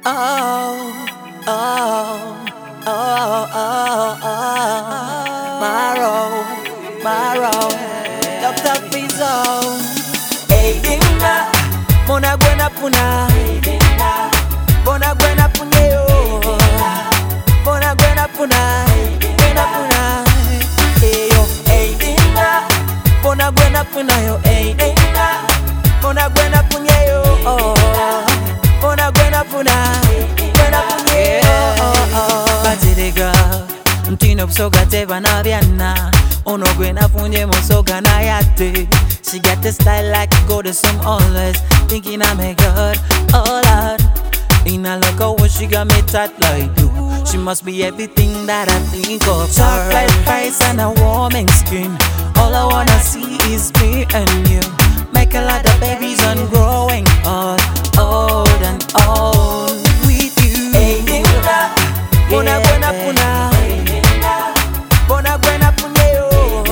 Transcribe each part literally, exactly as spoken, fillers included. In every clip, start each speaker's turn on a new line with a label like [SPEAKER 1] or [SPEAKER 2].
[SPEAKER 1] Oh, oh, oh, oh, oh. Maro, Maro, doctor Pizzo. Hey, Dinga, Mona Buena Puna. Bona Buena Puneo. Bona Buena Puna. Buena Puna. Hey, yo, hey, Dinga. Bona Buena Puna, yo, hey, Dinga. Bona Buena Puneo. Oh. Bona buena puna, buena punye. Batiriga, mtino psoga te vanaviana. Ono buena punye mosoga na yate. She got the style like go to some always. Thinking I'm a god, oh lord. In a look at what she got me tight like you. She must be everything that I think of. Chocolate face and a warming skin. All I wanna see is me and you. Make a lot of babies and growing old, old and old with you. Hey, Dinga, Bona Buena Puna. Bona Buena Puneo.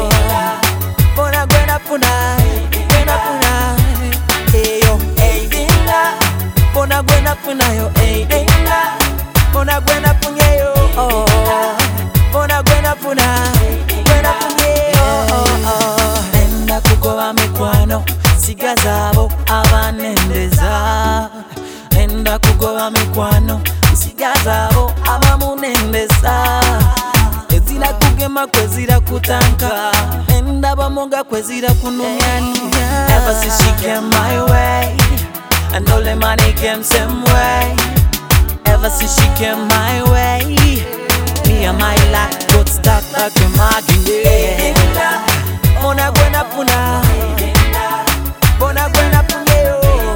[SPEAKER 1] Bona Buena Puna. Buena Puna. Hey, yo, hey, Dinga. Bona Buena Puna, yo, hey, Dinga. Bona Buena Puneo. Oh, Bona Buena Puna. Buena Puneo. Oh, oh. Nenda kugoba mikwano. Siga zabo abanendeza. Nenda kugoba mikwano. Siga zabo abamunendeza. Ezira kugema kwezira kutanka. Nenda bamonga kwezira kunumyani. Ever since she came my way, and all the money came same way. Ever since she came my way, me and my life got stuck like a magnet. Bona Buena Puna. Bona Buena Puneo.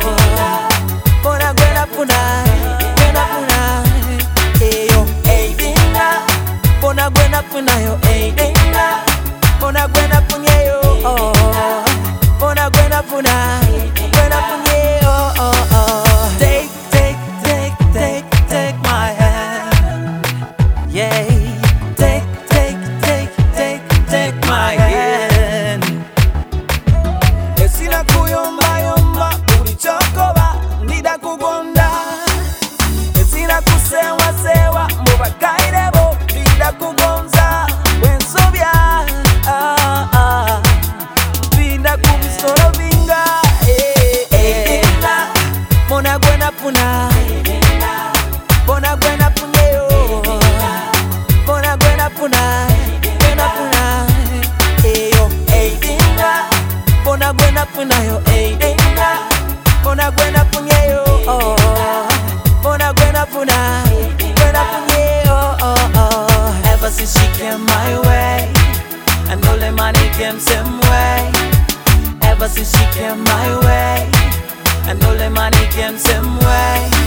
[SPEAKER 1] Bona Buena Puna. Buena Puna. Hey, yo, hey, Dinga. Bona Buena Puna, yo, hey, Dinga. Bona Buena Puneo. Oh, Bona Buena Puna. Buena Puneo. Oh, oh. Take, take, take, take, take my hand. Yeah. Take, take, take, take, take my hand. Esina kuyomba yomba ulichokoba nida kugonda. Esina kusewa sewa mboba kaidebo nida kugonza. Wensobya ah ah nida kubisoro vinga. Eh eh Dinga, Bona Buena Puna. Bona Buena Puneo. Bona Buena Puna. Buena Puna. Eh yo, eh Dinga. Bona Buena Puna, yo, hey, Dinga. Bona Buena Puneo. Oh, Bona Buena Puna. Buena Puneo. Oh, oh. Ever since she came my way, and all the money came same way. Ever since she came my way, and all the money came same way.